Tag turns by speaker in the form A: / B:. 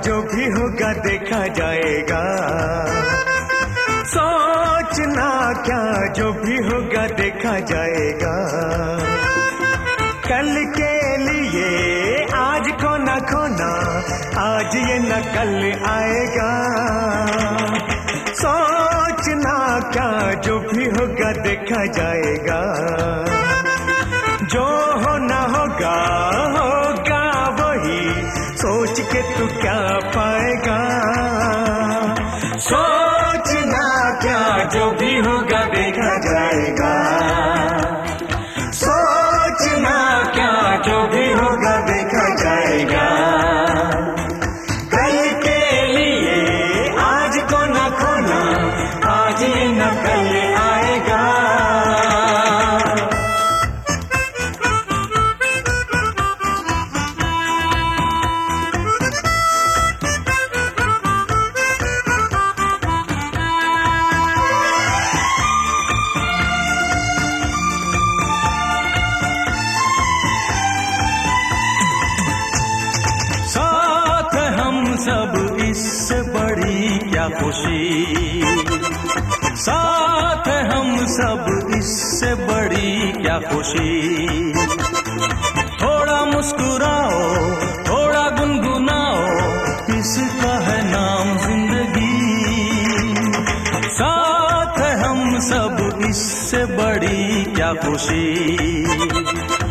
A: जो भी होगा देखा जाएगा। सोचना क्या, जो भी होगा देखा जाएगा। कल के लिए आज को न खोना, आज ये न कल आएगा। सोचना क्या, जो भी होगा देखा जाएगा। जो होना होगा होगा वही, सोच के तू क्या पाएगा। सोचना क्या, जो भी होगा देखा जाएगा। सोचना क्या, जो भी होगा देखा जाएगा। कल के लिए आज को न खोना, आज ये न कल आएगा। सब इससे बड़ी क्या खुशी, साथ हम सब इससे बड़ी क्या खुशी। थोड़ा मुस्कुराओ, थोड़ा गुनगुनाओ, इसका है नाम जिंदगी। साथ हम सब इससे बड़ी क्या खुशी।